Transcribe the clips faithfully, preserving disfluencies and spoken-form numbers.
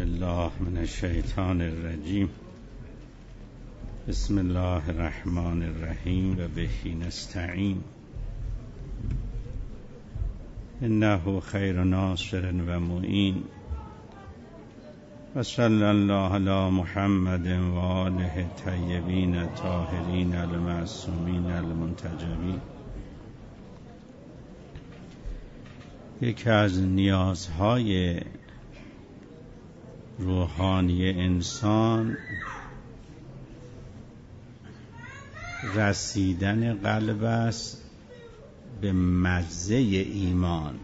بالله من الشیطان الرجیم. بسم الله الرحمن الرحیم و بهی نستعین. انه خیر ناصر و معین. و صلی الله علی محمد و آله طیبین الطاهرین المعصومین المنتجبین. یکی از نیازهای روحانی انسان رسیدن قلب است به مزه ایمان.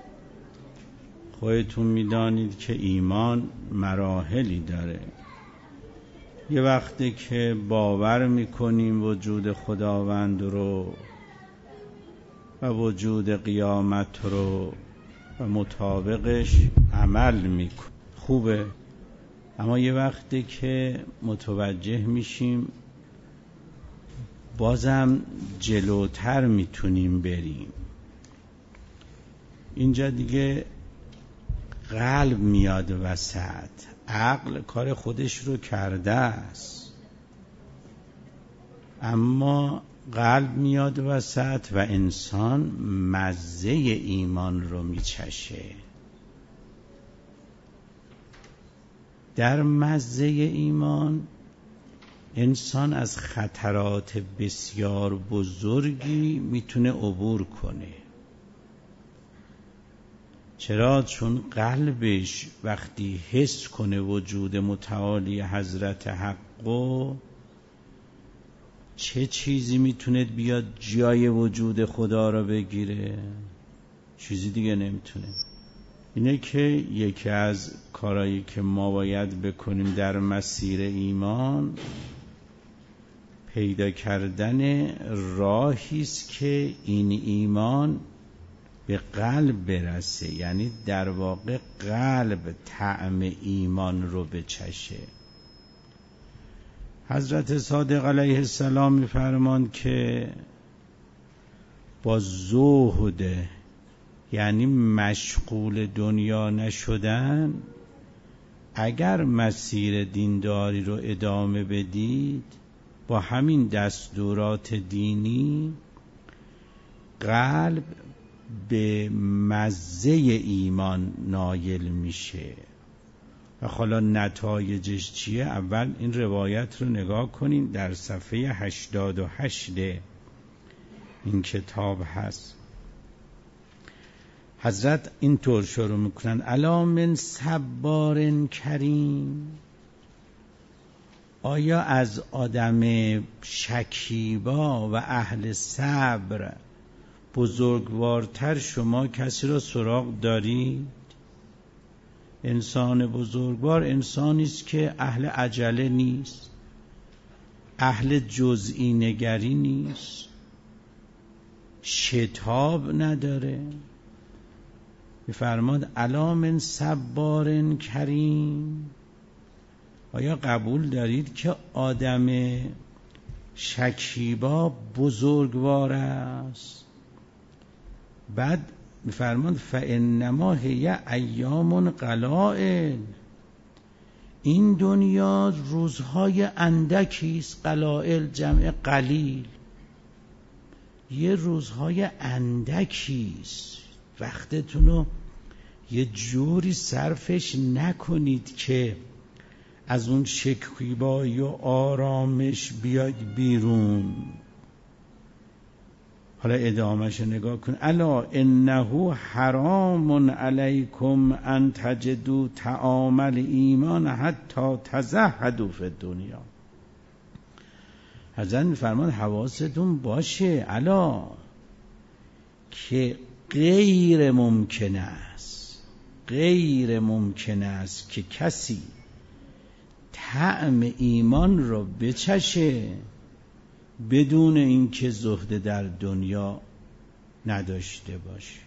خودتون میدانید که ایمان مراحلی داره. یه وقتی که باور میکنیم وجود خداوند رو و وجود قیامت رو و مطابقش عمل میکنیم خوبه، اما یه وقتی که متوجه میشیم بازم جلوتر میتونیم بریم. اینجا دیگه قلب میاد وسط. عقل کار خودش رو کرده است، اما قلب میاد وسط و انسان مزه ایمان رو میچشه. در مزه ایمان انسان از خطرات بسیار بزرگی میتونه عبور کنه. چرا؟ چون قلبش وقتی حس کنه وجود متعالی حضرت حقو، چه چیزی میتونه بیاد جای وجود خدا رو بگیره؟ چیزی دیگه نمیتونه. اینه که یکی از کارهایی که ما باید بکنیم در مسیر ایمان پیدا کردن راهی است که این ایمان به قلب برسه، یعنی در واقع قلب طعم ایمان رو بچشه. حضرت صادق علیه السلام می‌فرماند که با زهد، یعنی مشغول دنیا نشدن، اگر مسیر دینداری رو ادامه بدید با همین دستورات دینی، قلب به مزه ایمان نایل میشه. و حالا نتایجش چیه؟ اول این روایت رو نگاه کنین، در صفحه هشتاد و هشت این کتاب هست. حضرت اینطور شروع میکنن: الا من صبار کریم. آیا از آدم شکیبا و اهل صبر بزرگوارتر شما کسی را سراغ دارید؟ انسان بزرگوار انسانی است که اهل عجله نیست، اهل جزئی نگری نیست، شتاب نداره. می‌فرماد الا من صبار کریم. آیا قبول دارید که آدم شکیبا بزرگوار است؟ بعد می‌فرماد فانما هی ایام قلائل. این دنیا روزهای اندکی است. قلائل جمع قلیل، یه روزهای اندکی است. وقتتون رو یه جوری صرفش نکنید که از اون شکیبایی و آرامش بیاید بیرون. حالا ادامهش نگاه کن: الا انه حرام علیکم ان تجدوا طعام الایمان حتی تزهدوا فی الدنیا. حضرت می‌فرماد حواستون باشه، الا که غیر ممکن است، غیر ممکن است که کسی طعم ایمان رو بچشه بدون اینکه زهد در دنیا نداشته باشه.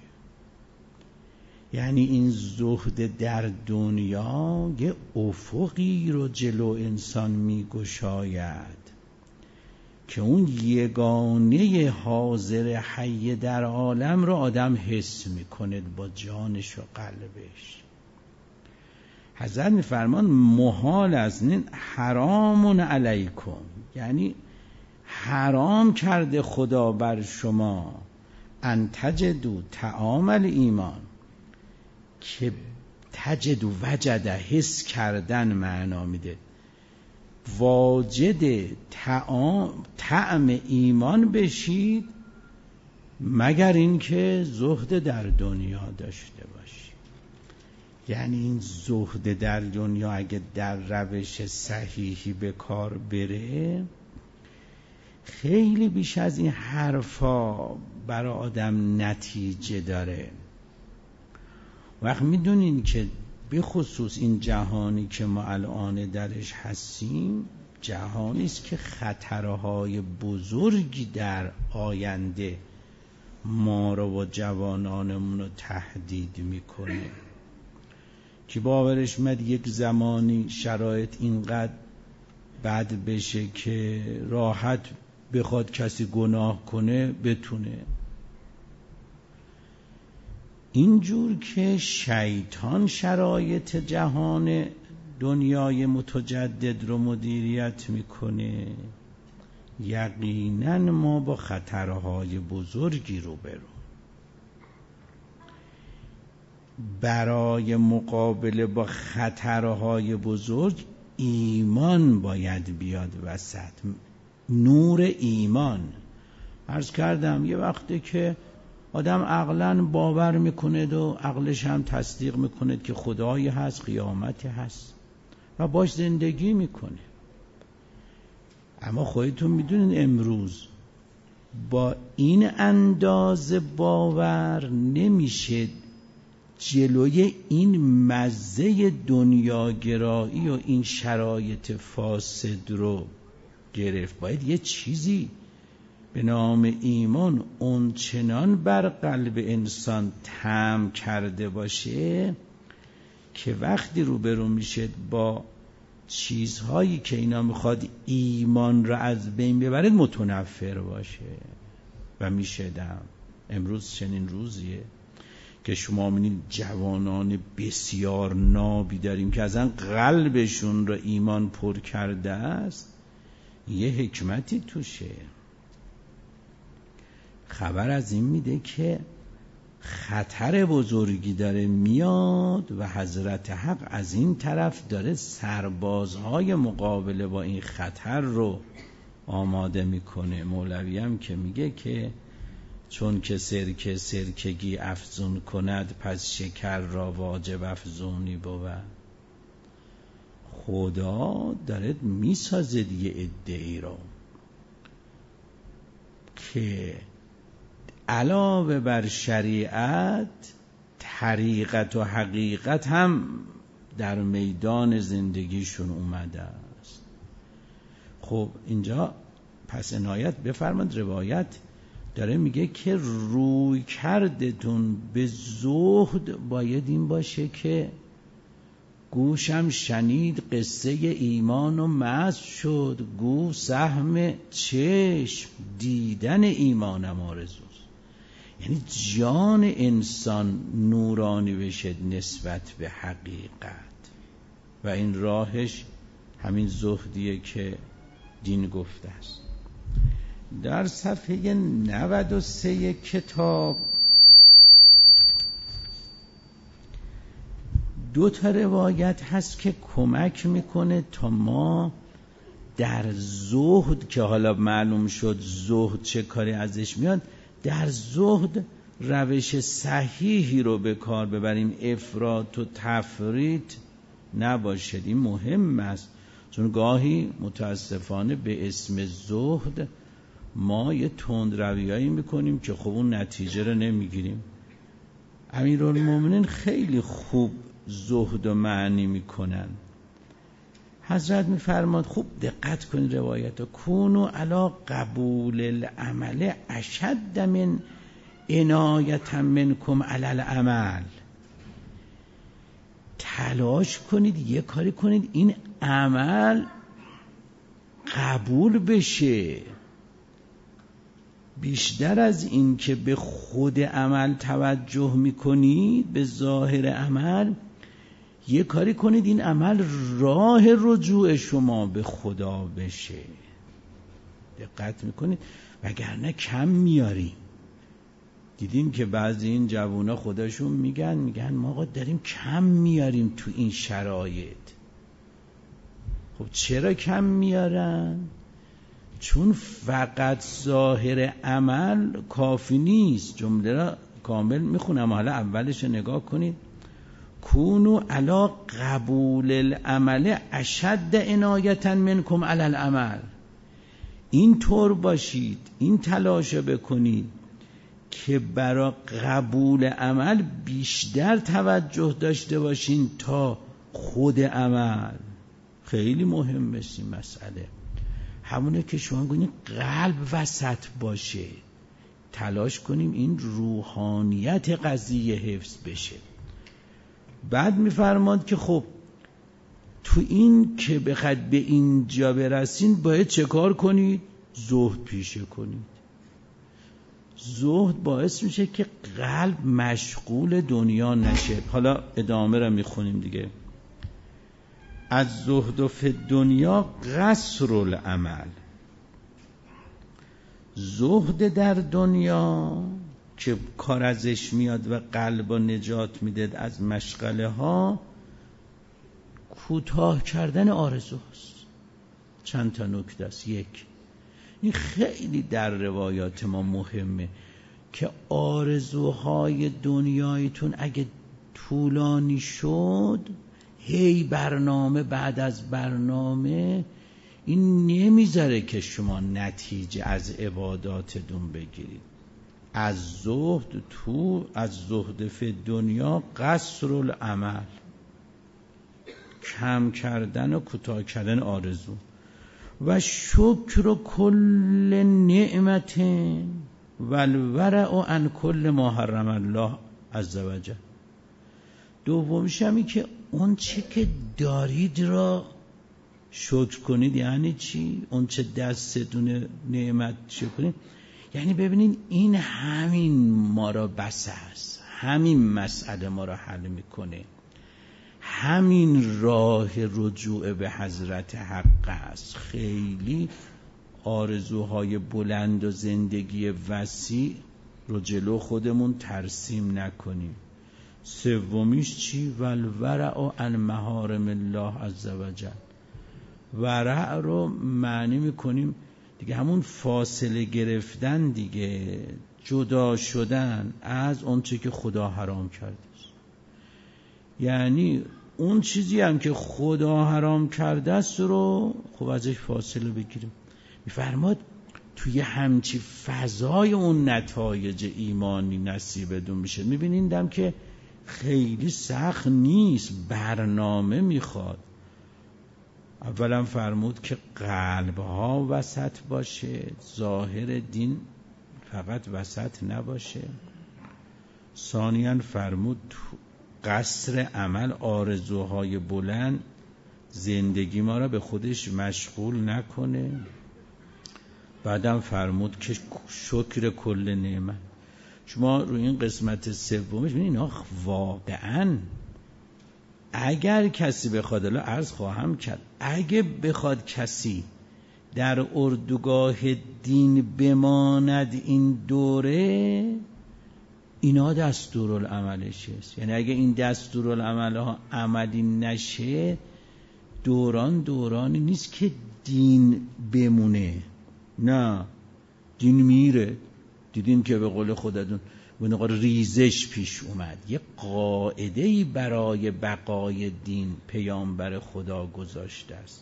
یعنی این زهد در دنیا یه افقی رو جلو انسان میگشاید که اون یگانه حاضر حی در عالم رو آدم حس میکنه با جانش و قلبش. حضرت میفرمان محال است، این حرام علیکم، یعنی حرام کرده خدا بر شما ان تجدوا طعام الایمان، که تجدوا وجده حس کردن معنا میده، واجد طعام طعم ایمان بشید مگر اینکه زهد در دنیا داشته باشید. یعنی این زهد در دنیا اگه در روش صحیحی به کار بره، خیلی بیش از این حرفا برای آدم نتیجه داره. وقت میدونین که به خصوص این جهانی که ما الان درش هستیم، جهانی است که خطرهای بزرگی در آینده ما رو و جوانانمون رو تهدید میکنه، که باورش میاد یک زمانی شرایط اینقدر بد بشه که راحت بخواد کسی گناه کنه بتونه. اینجور که شیطان شرایط جهان دنیای متجدد رو مدیریت میکنه، یقینا ما با خطرهای بزرگی روبرو. برای مقابله با خطرهای بزرگ ایمان باید بیاد وسط، نور ایمان. عرض کردم یه وقتی که آدم عقلاً باور میکنه و عقلش هم تصدیق میکنه که خدایی هست، قیامتی هست و باش زندگی میکنه. اما خودتون میدونین امروز با این اندازه باور نمیشه جلوی این مزه دنیاگرایی و این شرایط فاسد رو گرفت. باید یه چیزی به نام ایمان اونچنان بر قلب انسان طعم کرده باشه که وقتی روبرو میشه با چیزهایی که اینا میخواد ایمان را از بین ببرد متنفر باشه. و میشدم امروز چنین روزیه که شما می‌بینید جوانان بسیار نابی داریم که ازن قلبشون را ایمان پر کرده است. یه حکمتی توشه، خبر از این میده که خطر بزرگی داره میاد و حضرت حق از این طرف داره سربازهای مقابله با این خطر رو آماده میکنه. مولوی هم که میگه که چون که سرکه سرکگی افزون کند، پس شکر را واجب افزونی بود. خدا داره میسازه یه عده‌ای رو که علاوه بر شریعت، طریقت و حقیقت هم در میدان زندگیشون اومده است. خب اینجا پس عنایت بفرماد، روایت داره میگه که روی کردتون به زهد باید این باشه که گوشم شنید قصه ایمان و مست شد، گو سهم چشم دیدن ایمانم آرزوست. یعنی جان انسان نورانی بشه نسبت به حقیقت و این راهش همین زهدیه که دین گفته است. در صفحه نود و سه کتاب دو تا روایت هست که کمک میکنه تا ما در زهد، که حالا معلوم شد زهد چه کاری ازش میاد، در زهد روش صحیحی رو به کار ببریم، افراط و تفریط نباشد. این مهم است، چون گاهی متاسفانه به اسم زهد ما یه تندرویایی میکنیم که خب اون نتیجه رو نمیگیریم. امیرالمومنین خیلی خوب زهد و معنی میکنن. حضرت میفرماد، خوب دقت کنید روایت، کونو علی قبول العمل اشد من عنایت منکم علی العمل. تلاش کنید، یه کاری کنید این عمل قبول بشه، بیشتر از این که به خود عمل توجه میکنید، به ظاهر عمل، یه کاری کنید این عمل راه رجوع شما به خدا بشه. دقت میکنید؟ وگرنه کم میاریم. دیدیم که بعضی این جوونا خودشون میگن میگن ما آقا داریم کم میاریم تو این شرایط. خب چرا کم میارن؟ چون فقط ظاهر عمل کافی نیست. جمله را کامل میخونم، حالا اولش نگاه کنید. کونو علی قبول العمل اشد عنایتا منکم علی العمل. این طور باشید، این تلاش بکنید که برای قبول عمل بیشتر توجه داشته باشین تا خود عمل. خیلی مهم است این مسئله. همونه که شما گویید قلب وسط باشه، تلاش کنیم این روحانیت قضیه حفظ بشه. بعد میفرماد که خب تو این که بخواد به اینجا برسین باید چه کار کنید؟ زهد پیشه کنید. زهد باعث میشه که قلب مشغول دنیا نشه. حالا ادامه را میخونیم دیگه. از زهد و فی دنیا قصر العمل. زهد در دنیا که کار ازش میاد و قلب و نجات میده از مشغله ها، کوتاه کردن آرزوست. چند تا نکته است. یک، این خیلی در روایات ما مهمه که آرزوهای دنیایتون اگه طولانی شد، هی برنامه بعد از برنامه، این نمیذاره که شما نتیجه از عباداتتون بگیرید. از زهد تو از زهد فی دنیا قصر العمل، کم کردن و کوتاه کردن آرزو. و شکر کل نعمت و الورع عن کل ما حرم الله عز وجل. دومیش همی که اون چی که دارید را شکر کنید. یعنی چی؟ اون چه دستتون نعمت شکر کنید، یعنی ببینید این همین ما را بس است، همین مسئله ما را حل میکنه، همین راه رجوع به حضرت حق است. خیلی آرزوهای بلند و زندگی وسیع رو جلو خودمون ترسیم نکنیم. سومیش چی؟ والورع عن محارم الله عز وجل. ورع رو معنی میکنیم دیگه همون فاصله گرفتن دیگه، جدا شدن از اون چی که خدا حرام کرده است. یعنی اون چیزی هم که خدا حرام کرده است رو خب ازش فاصله بگیریم. میفرماد توی همچی فضای اون نتایج ایمانی نصیبتون میشه. میبینیدم که خیلی سخت نیست، برنامه میخواد. اولا فرمود که قلبها وسط باشه، ظاهر دین فقط وسط نباشه. ثانیاً فرمود قصر عمل، آرزوهای بلند زندگی ما را به خودش مشغول نکنه. بعدم فرمود که شکر کل نعمت. شما روی این قسمت سومش ببینید اینا واقعاً اگر کسی بخواد، الان عرض خواهم کرد، اگه بخواد کسی در اردوگاه دین بماند این دوره، اینا دستورالعملش است. یعنی اگه این دستورالعمل ها عملی نشه، دوران دورانی نیست که دین بمونه، نه، دین میره. دیدین که به قول خودتون به نقطه ریزش پیش اومد. یه قاعده‌ای برای بقای دین پیامبر خدا گذاشته است.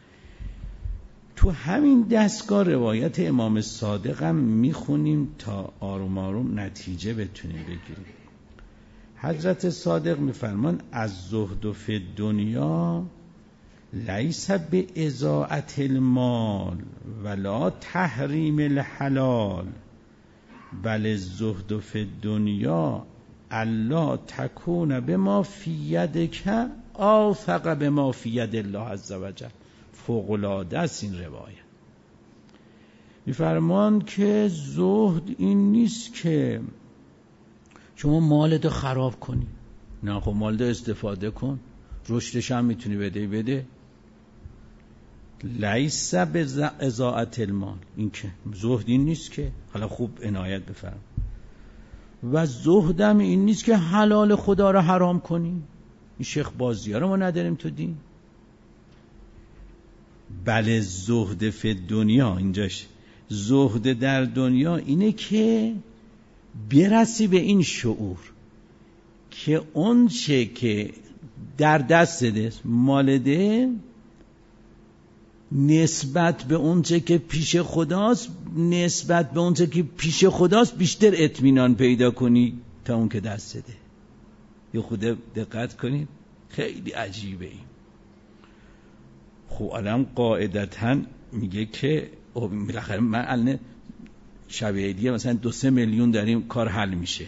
تو همین دستگاه روایت امام صادق هم میخونیم تا آروم آروم نتیجه بتونیم بگیریم. حضرت صادق میفرمان از زهد فی دنیا لیس به اضاعت المال ولا تحریم الحلال بل الزهد فی دنیا الا تکون بما فی یدک آثق بما فی ید الله عز وجل. فوق العاده است این روایت. میفرمان که زهد این نیست که شما مالتو خراب کنی، نه، خب مالتو استفاده کن، رشدش هم میتونی بده بده. لیس بضاعت المال، این که زهد این نیست که، حالا خوب عنایت بفرم، و زهدم این نیست که حلال خدا رو حرام کنی. این شیخ بازی ها رو ما نداریم تو دین. بله زهد فی دنیا، اینجاش زهد در دنیا اینه که برسی به این شعور که اون چه که در دست ده مال ده نسبت به اون چه که پیش خداست، نسبت به اون چه که پیش خداست بیشتر اطمینان پیدا کنی تا اون که دست ده. یه خود دقت کنید، خیلی عجیبه این. خب الان قاعدتاً میگه که بالاخره من الان شب دیگه مثلا دو سه میلیون داریم کار حل میشه.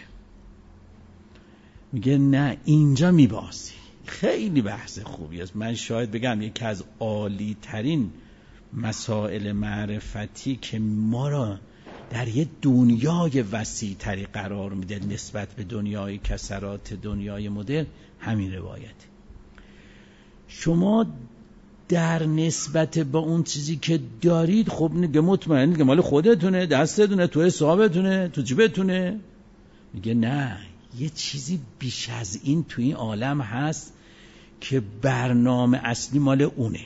میگه نه اینجا میبازی. خیلی بحث خوبی است. من شاید بگم یکی از عالی ترین مسائل معرفتی که ما را در یه دنیای وسیع تری قرار میده نسبت به دنیای کسرات، دنیای مدرن، همین روایت. شما در نسبت با اون چیزی که دارید خب نگه مطمئن که مال خودتونه، دستتونه، تو حسابتونه، تو جیبتونه. میگه نه، یه چیزی بیش از این تو این عالم هست که برنامه اصلی مال اونه.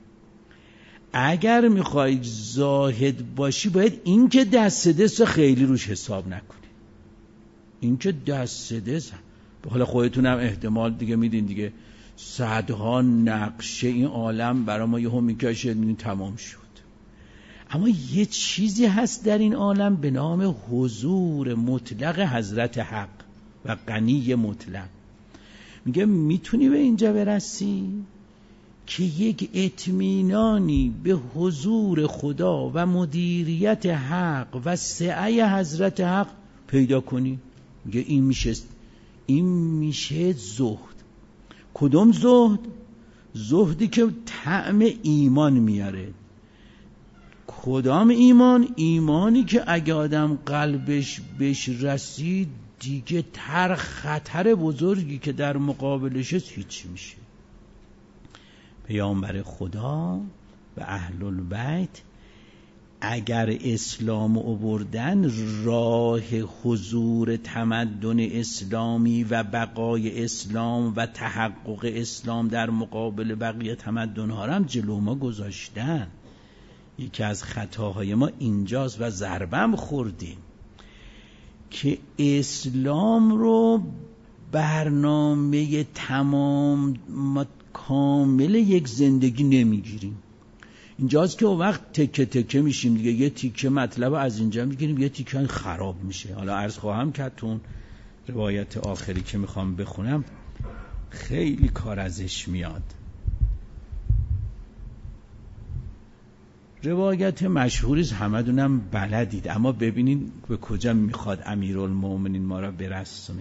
اگر میخواید زاهد باشی باید این که دست دست خیلی روش حساب نکنی. این که دست دست حالا خودتونم احتمال دیگه میدین دیگه، صدها نقشه این عالم برای ما یهو میکشه این تمام شد. اما یه چیزی هست در این عالم به نام حضور مطلق حضرت حق و غنی مطلق. میگه میتونی به اینجا برسی که یک اطمینانی به حضور خدا و مدیریت حق و سعی حضرت حق پیدا کنی. میگه این میشه این میشه زهد. کدوم زهد؟ زهدی که طعم ایمان میاره. کدام ایمان؟ ایمانی که اگه آدم قلبش بهش رسید دیگه تر خطر بزرگی که در مقابلش هست هیچ میشه. پیامبر خدا و اهل البیت اگر اسلام آوردن، راه حضور تمدن اسلامی و بقای اسلام و تحقق اسلام در مقابل بقیه تمدن‌ها هم جلو ما گذاشتن. یکی از خطاهای ما اینجاست و ضربم خوردیم که اسلام رو برنامه تمام کامل یک زندگی نمیگیریم. اینجاست که اون وقت تکه تکه میشیم دیگه. یه تیکه مطلب از اینجا میگیریم، یه تیکه خراب میشه. حالا عرض خواهم کرد تو روایت آخری که میخوام بخونم خیلی کار ازش میاد. روایت مشهوریست، همه دونم بلدید، اما ببینین به کجا میخواد امیرالمومنین ما را برسونه.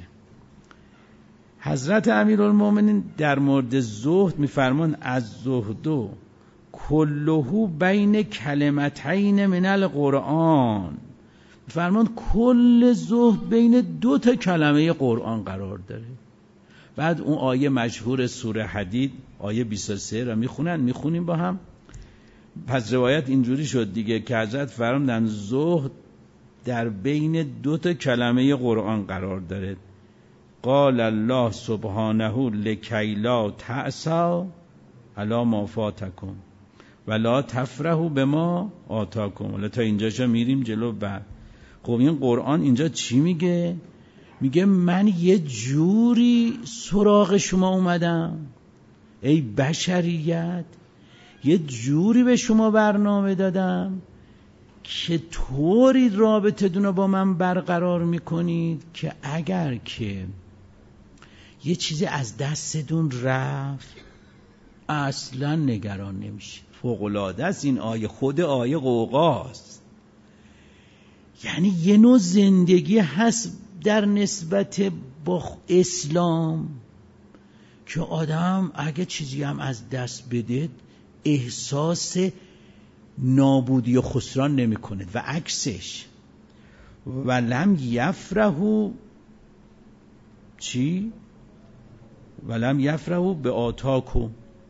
حضرت امیرالمومنین در مورد زهد میفرمان از زهدو کلهو بین کلمتین من القرآن. فرمان کل زهد بین دو تا کلمه قرآن قرار داره. بعد اون آیه مشهور سوره حدید آیه بیست و سه را میخونن میخونیم با هم. پس روایت اینجوری شد دیگه که حضرت فرمودن زهد در بین دو تا کلمه قرآن قرار داره. قال الله سبحانه لکی لا تعسوا علی ما فاتکم ولا تفرحوا بما آتاکم. حالا تا اینجاشا میریم جلو. بعد خب این قرآن اینجا چی میگه؟ میگه من یه جوری سراغ شما اومدم ای بشریت، یه جوری به شما برنامه دادم که طوری رابطه دونو با من برقرار میکنید که اگر که یه چیزی از دستتون رفت اصلا نگران نمیشه. فوق‌العاده است این آیه. خود آیه قوقاست. یعنی یه نوع زندگی هست در نسبت با اسلام که آدم اگه چیزی هم از دست بده احساس نابودی و خسران نمی کند و عکسش. ولم یفرحوا چی؟ ولم یفرحوا به آتاکم.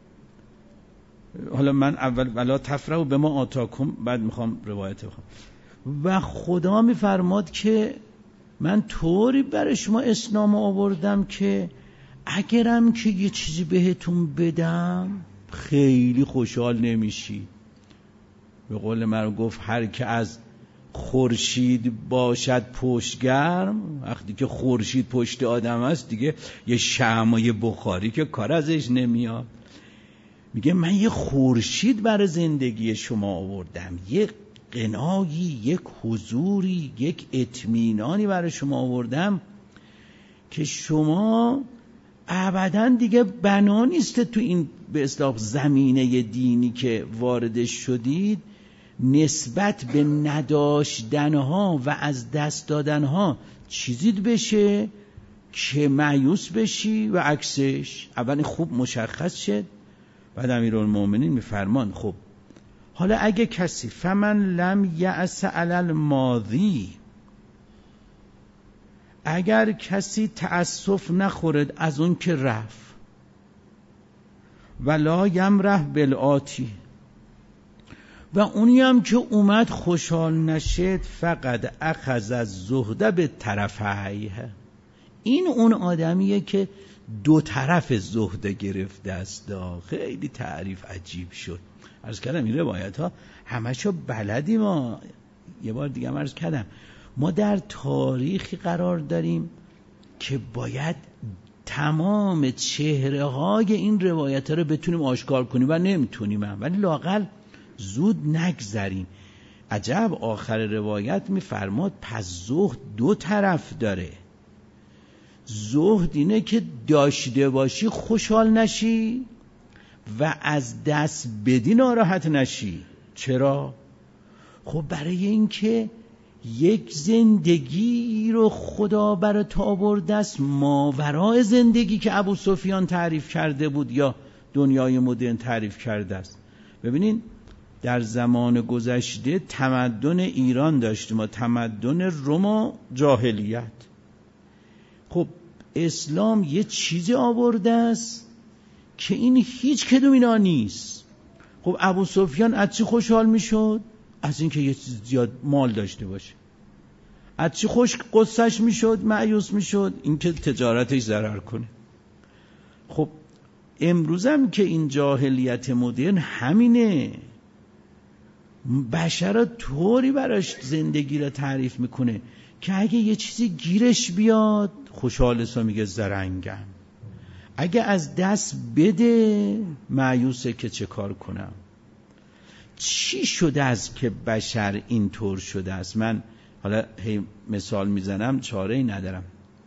حالا من اول ولا تفرحوا به ما آتاکم، بعد میخوام روایت بخوام. و خدا میفرماد که من طوری برای شما اسلام آوردم که اگرم که یه چیزی بهتون بدم خیلی خوشحال نمیشی. به قول من گفت هر که از خورشید باشد پشت گرم، وقتی که خورشید پشت آدم است دیگه یه شمع و یه بخاری که کار ازش نمیاد. میگه من یه خورشید برای زندگی شما آوردم، یک قنایی، یک حضوری، یک اطمینانی برای شما آوردم که شما ابداً دیگه بنا نیست تو این به اصطلاح زمینه دینی که وارد شدید نسبت به نداشتنها و از دست دادنها چیزید بشه که مایوس بشی و عکسش اول خوب مشخص شد. بعد امیرالمومنین میفرمان خب حالا اگه کسی فمن لم یأس علی الماضی، اگر کسی تأسف نخورد از اون که رفت، ولا یمرح بالآتی، و اونی هم که اومد خوشحال نشد، فقط اخذ از زهد به طرفیه، این اون آدمیه که دو طرف زهد گرفته است. خیلی تعریف عجیب شد. عرض کردم این روایت ها همشو بلدیم. ما یه بار دیگه عرض کردم ما در تاریخی قرار داریم که باید تمام چهره های این روایت ها رو بتونیم آشکار کنیم و نمیتونیم هم. ولی لااقل زود نگذریم. عجب آخر روایت میفرماد پس زهد دو طرف داره. زهد اینه که داشته باشی خوشحال نشی و از دست بدی ناراحت نشی. چرا؟ خب برای اینکه یک زندگی رو خدا برای تو آورده است ماورای زندگی که ابو سفیان تعریف کرده بود یا دنیای مدرن تعریف کرده است. ببینین در زمان گذشته تمدن ایران داشتیم و تمدن روم و جاهلیت. خب اسلام یه چیزی آورده است که این هیچ کدوم اینا نیست. خب ابو سفیان از چی خوشحال میشد؟ از اینکه یه چیز زیاد مال داشته باشه. از چی خوش قصهش میشد؟ مایوس میشد اینکه تجارتش ضرر کنه. خب امروزم که این جاهلیت مدرن همینه، بشر طوری براش زندگی را تعریف میکنه که اگه یه چیزی گیرش بیاد خوشحالست و میگه زرنگم، اگه از دست بده مایوسه که چه کار کنم. چی شده است که بشر اینطور شده است؟ من حالا هی مثال میزنم چاره‌ای ندارم.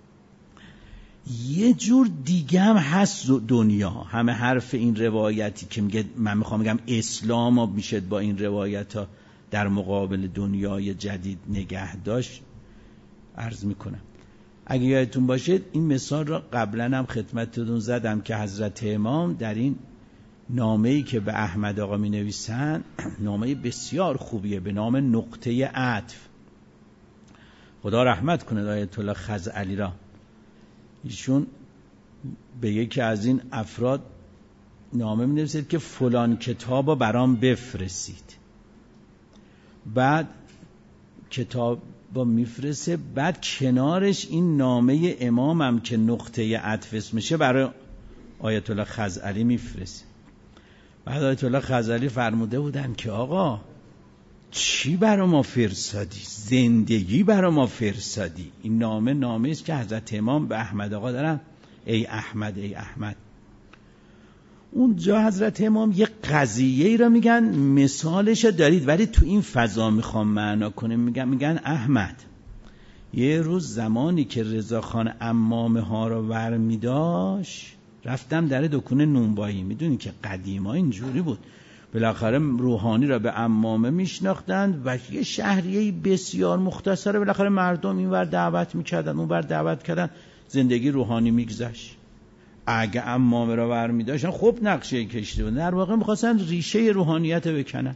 یه جور دیگه هم هست دنیا. همه حرف این روایتی که میگه من میخوام بگم اسلام میشه با این روایت ها در مقابل دنیای جدید نگه داشت عرض میکنم. اگه یادتون باشه این مثال را قبلا هم خدمتتون زدم که حضرت امام در این نامه‌ای که به احمد آقا می نویسن، نامه بسیار خوبیه به نام نقطه عطف. خدا رحمت کنه آیت الله خزعلی را. ایشون به یکی از این افراد نامه می نویسید که فلان کتابو برام بفرستید. بعد کتاب با میفرسته، بعد کنارش این نامه امامم که نقطه عطف اسمشه برای آیت الله خزعلی میفرسته. بعد آیت الله خزعلی فرموده بودن که آقا چی برای ما فرستادی؟ زندگی برای ما فرستادی. این نامه نامه است که حضرت امام به احمد آقا دارن ای احمد ای احمد. اونجا حضرت امام یه قضیه ای را میگن مثالش دارید، ولی تو این فضا میخوام معنا کنم. میگن میگن احمد یه روز زمانی که رضاخان عمامه ها را ور میداشت رفتم در دکون نونبایی. میدونی که قدیما اینجوری بود، بالاخره روحانی را به عمامه میشناختند و یه شهریه بسیار مختصره بالاخره مردم اینور دعوت میکردن اونور دعوت کردن، زندگی روحانی میگذشت. اگه عمامه را ور میداشتن خب نقشه کشیده بود، در واقع میخواستن ریشه روحانیت بکنن.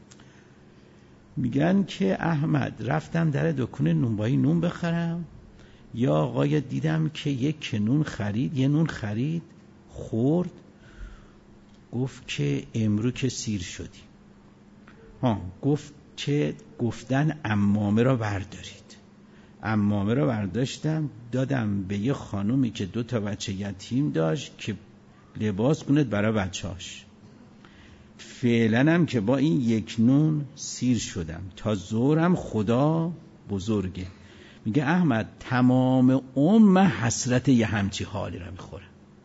میگن که احمد رفتم در دکون نونبایی نون بخرم، یا آقای دیدم که یک نون خرید، یه نون خرید خورد، گفت که امرو که سیر شدی. ها گفت که گفتن عمامه را بردارید. عمامه را برداشتم دادم به یه خانومی که دو تا بچه یتیم داشت که لباس کند برای بچهاش. فعلا هم که با این یک نون سیر شدم، تا ظهرم خدا بزرگه. میگه احمد تمام عمر حسرت یه همچی حالی را میخورم.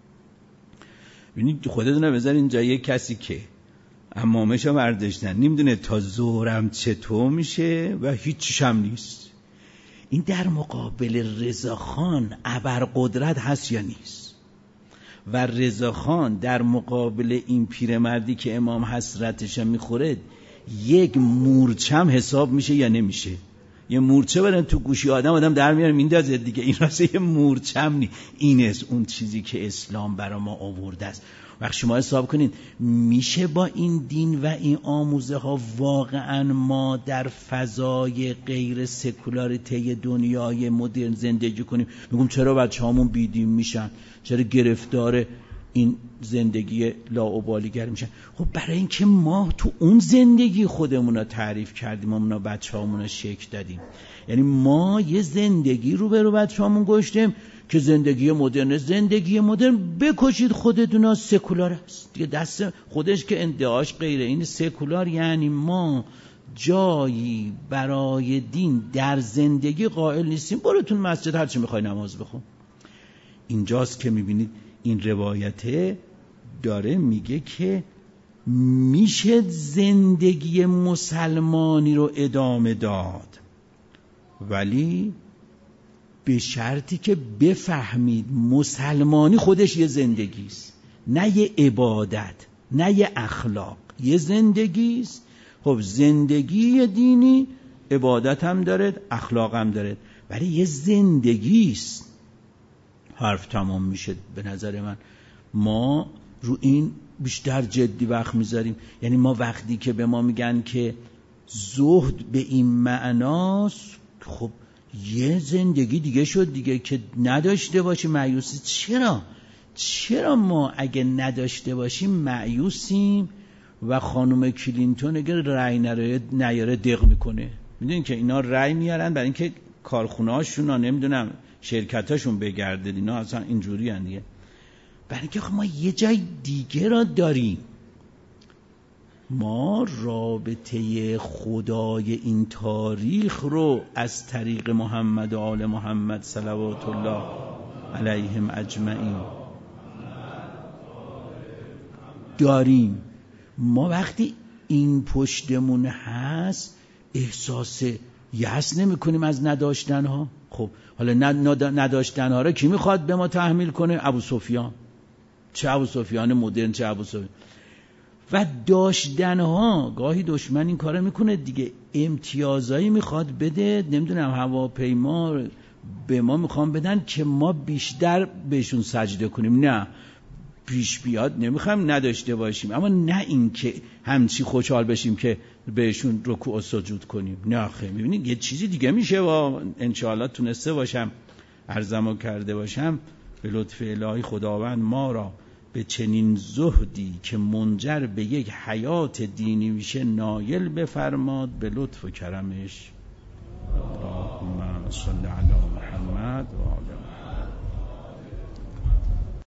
ببینید خودتون بذار اینجا یه کسی که عمامشو برداشتن نمیدونه تا ظهرم چطور میشه و هیچیش هم نیست. این در مقابل رضاخان ابرقدرت هست یا نیست؟ و رضاخان در مقابل این پیرمردی که امام حسرتش میخوره یک مورچم حساب میشه یا نمیشه؟ یه مورچه برن تو گوشی آدم آدم در میاره میندازه دیگه. این راسته یه مورچم نی. این است اون چیزی که اسلام برای ما آورده است. وقت شما حساب کنید میشه با این دین و این آموزه ها واقعا ما در فضای غیر سکولاریته دنیای مدرن زندگی کنیم؟ میگم چرا بچه هامون بیدین میشن؟ چرا گرفتار این زندگی لاابالیگر میشن؟ خب برای اینکه ما تو اون زندگی خودمون رو تعریف کردیم، ما بچه هامون رو شکل دادیم. یعنی ما یه زندگی رو به رو بچه هامون گشتیم که زندگی مدرن. زندگی مدرن بکشید خودتون سکولار است دیگه، دست خودش که ادعاش غیره. این سکولار یعنی ما جایی برای دین در زندگی قائل نیستیم. برو تو مسجد هرچی میخوای نماز بخون. اینجاست که میبینید این روایته داره میگه که میشه زندگی مسلمانی رو ادامه داد، ولی به شرطی که بفهمید مسلمانی خودش یه زندگیست، نه یه عبادت، نه یه اخلاق، یه زندگیست. خب زندگی دینی عبادت هم داره، اخلاق هم داره، ولی یه زندگیست. حرف تمام میشه. به نظر من ما رو این بیشتر جدی وقت میذاریم. یعنی ما وقتی که به ما میگن که زهد به این معناست، خب یه زندگی دیگه شد دیگه که نداشته باشی مایوسی. چرا؟ چرا ما اگه نداشته باشیم مایوسیم و خانم کلینتون اگر رأی نره نیاره دق میکنه؟ میدونین که اینا رأی میارن برای اینکه کارخونه هاشون ها نمیدونم شرکت هاشون بگرده. اینا اصلا اینجوری هن دیگه. برای اینکه ما یه جای دیگه را داریم. ما رابطه خدای این تاریخ رو از طریق محمد و آل محمد صلوات الله علیهم اجمعین داریم. ما وقتی این پشتمون هست احساس یأس نمی کنیم از نداشتن ها. خب حالا نداشتن ها را کی میخواد به ما تحمیل کنه؟ ابو سفیان. چه ابو سفیان مدرن، چه ابو سفیان. و داشتن ها گاهی دشمن این کارو میکنه دیگه، امتیازایی میخواد بده، نمیدونم هواپیما به ما میخوان بدن که ما بیشتر بهشون سجده کنیم. نه پیش بیاد نمیخوایم نداشته باشیم، اما نه این که همچی خوشحال بشیم که بهشون رکوع و سجود کنیم. نه خیلی میبینید یه چیزی دیگه میشه. و انشاءالله تونسته باشم عرضمو کرده باشم به لطف الهی خداوند ما را به چنین زهدی که منجر به یک حیات دینی میشه نایل بفرماد به لطف و کرمش. اللهم صل علی محمد و